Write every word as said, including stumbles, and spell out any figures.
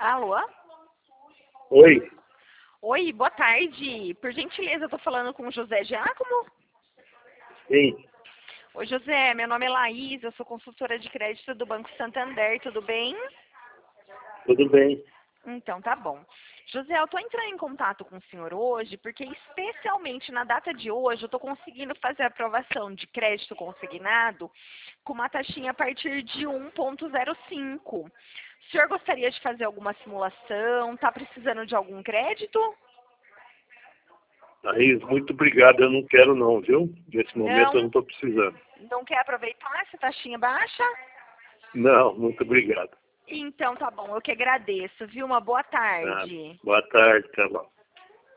Alô? Oi, Oi, boa tarde. Por gentileza, eu tô falando com o José Giacomo? sim, Oi, José, meu nome é Laís, eu sou consultora de crédito do Banco Santander, tudo bem? tudo bem. Então, tá bom. José, eu tô entrando em contato com o senhor hoje, porque especialmente na data de hoje eu tô conseguindo fazer a aprovação de crédito consignado com uma taxinha a partir de um ponto zero cinco. O senhor gostaria de fazer alguma simulação? Tá precisando de algum crédito? Thaís, muito obrigado, eu não quero não, viu? Nesse momento eu não Não? estou precisando. Não quer aproveitar essa taxinha baixa? Não, muito obrigado. Então tá bom, eu que agradeço, viu? Uma boa Tá, tarde. boa tarde, tá bom.